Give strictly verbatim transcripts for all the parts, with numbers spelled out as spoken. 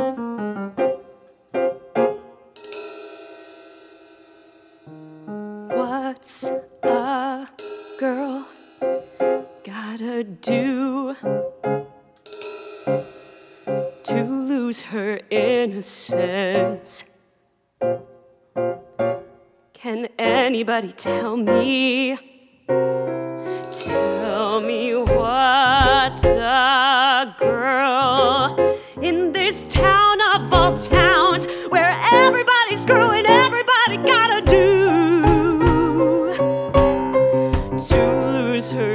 What's a girl gotta do to lose her innocence? Can anybody tell me? Tell me what's a girl in this town of all towns where everybody's screwing everybody gotta do to lose her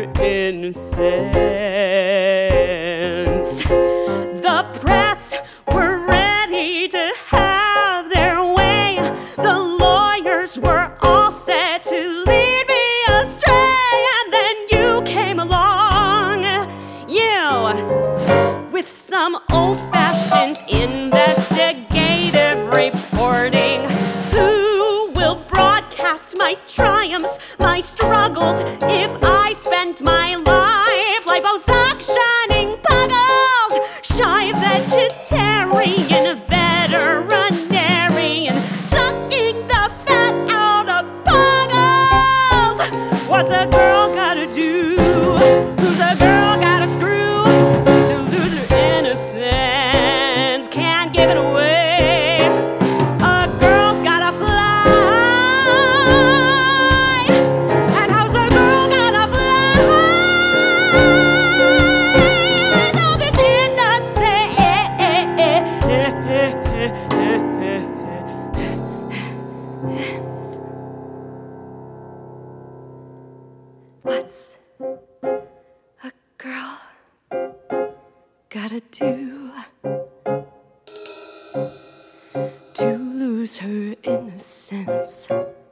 innocence. The press were ready to have their way. The lawyers were all set to lead me astray, and then you came along, you, with some old-fashioned investigative reporting. Who will broadcast my triumphs, my struggles, if I spent my life liposuctioning puggles? Shy vegetarian, veterinarian, sucking the fat out of puggles. What's a girl gotta do? Who's a girl gotta screw to lose her innocence? Can't give it away. A girl's gotta fly. And how's a girl gotta fly? Though there's innocence. What's a girl gotta do to lose her innocence?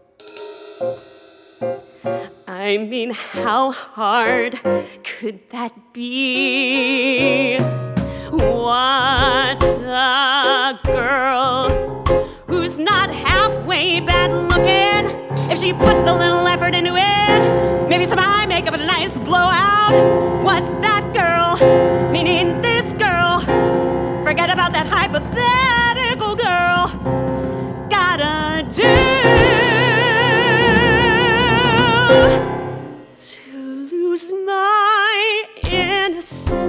I mean, how hard could that be? What's a girl who's not halfway bad looking if she puts a little effort into it? Maybe some eye makeup and a nice blowout. What's that girl, meaning this girl, forget about that hypothetical girl, gotta do to lose my innocence?